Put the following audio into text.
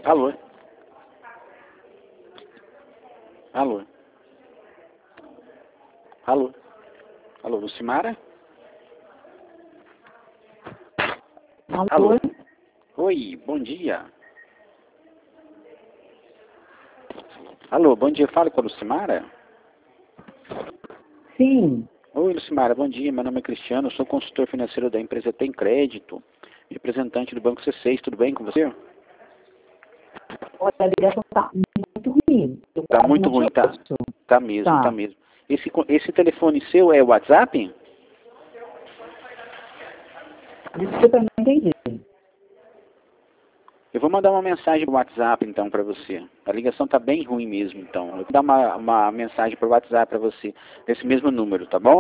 Alô? Alô? Alô? Alô, Lucimara? Alô? Alô? Oi, bom dia. Alô, bom dia, fala com a Lucimara? Sim. Oi, Lucimara, bom dia, meu nome é Cristiano, eu sou consultor financeiro da empresa Tem Crédito, representante do Banco C6, tudo bem com você? Olha, a ligação tá muito ruim. Eu Tá quase muito não te ruim, tá? ouço. Tá mesmo, tá Tá. mesmo. Esse telefone seu é WhatsApp? Desculpa, eu não entendi. Eu vou mandar uma mensagem no WhatsApp então para você. A ligação tá bem ruim mesmo, então. Eu vou dar uma mensagem por WhatsApp para você, desse mesmo número, tá bom?